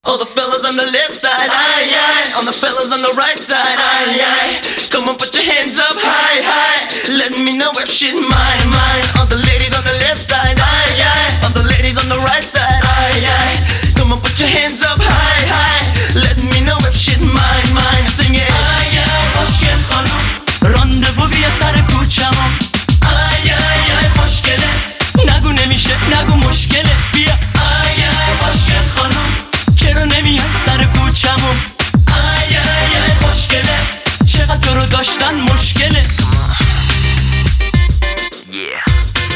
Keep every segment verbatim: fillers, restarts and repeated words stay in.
All the fellas on the left side, aye, aye. All the fellas on the right side, aye, aye. Come on, put your hands up, high, high. Let me know if shit mine, mine. All the ladies on the left side, aye, aye. All the ladies on the right side, aye, aye. Come on, put your hands up, high, high. Let me know if shit mine, mine. Sing it. Ay, ay, خوشگل خانم راندوو بیا سر کوچمون. Ay, ay, ay, خوشگله. نگو نمیشه، نگو مشکله. بیا. Ay, ay, خوشگل خانم. چرا نمیای سر کوچمون؟ Ay, ay, ay, خوشگله. چقدر تو رو داشتن مشکله. Yeah.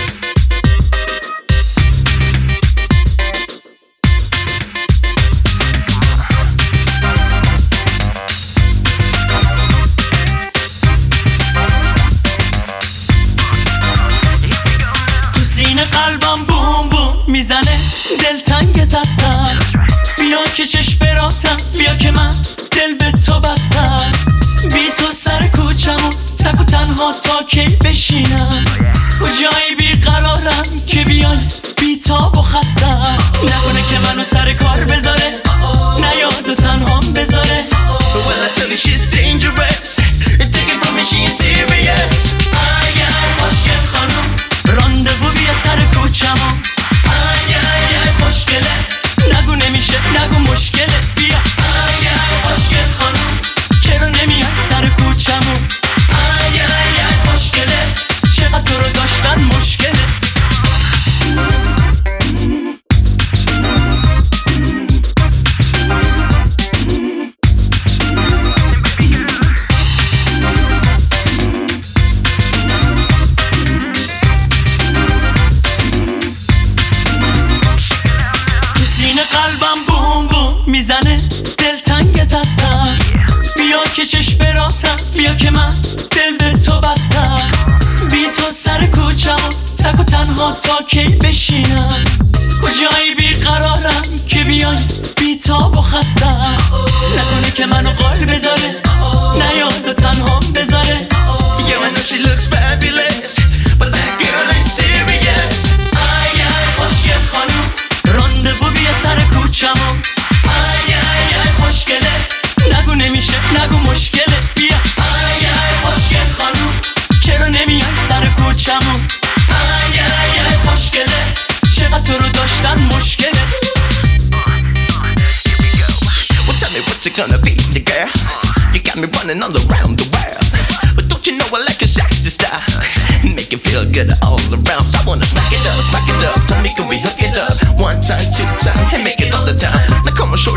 قلبم بوم بوم میزنه دلتنگت هستم. بیا که چشم براتم، بیا که من دل به تو بستم. بی تو سر کوچمون تک و تنها تا کی بشینم. کجایی بیقرارم که بیای بی تاب و خستم. نکنه که منو سر کار بذاره، نیاد و تنهام بذاره. Well, I tell you she's dangerous. Take it from me, she is serious. Ay, ay, خوشگل خانم. راندوو بیا سر کوچمون. Ay, ay, ay, خوشگله. نگو نمیشه، نگو مشکله. بیا. Ay, ay, خوشگل خانم. چرا نمیای سر کوچمون؟ Ay, ay, ay, خوشگله. چقدر تو رو داشتن مشکله. قلبم بوم بوم میزنه دلتنگت هستم. بیا که چشم براتم، بیا که من دل به تو بستم. بی تو سر کوچمون تک و تنها تا کی بشینم. کجایی بیقرارم که بیای بی تاب و خستم. نکنه که منو قال بذاره، نیاد و تنهام بذاره. Yeah, I know she looks fabulous, but that girl ain't serious. Ay, ay, خوشگل خانم. راندوو بیا سر کوچمون. Ay, ay, ay, خوشگله. نگو نمیشه، نگو مشکله. بیا. Ay, ay, خوشگل خانم. چرا نمیای سر کوچمون؟ Ay, ay, ay, خوشگله. چقدر تو رو داشتن مشکله. Well, tell me what's it gonna be, the girl? You got me running all around the world, but don't you know I like your sexy style? Make it feel good all around. So I wanna smack it up, smack it up. Tell me, can we hook it up? One time, two time, and make it all the time. Now come on, show